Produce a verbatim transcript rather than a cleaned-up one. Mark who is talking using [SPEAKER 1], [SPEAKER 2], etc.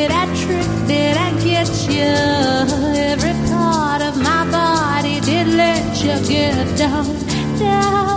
[SPEAKER 1] Did I trick, did I get you? Every part of my body did let you get down, down.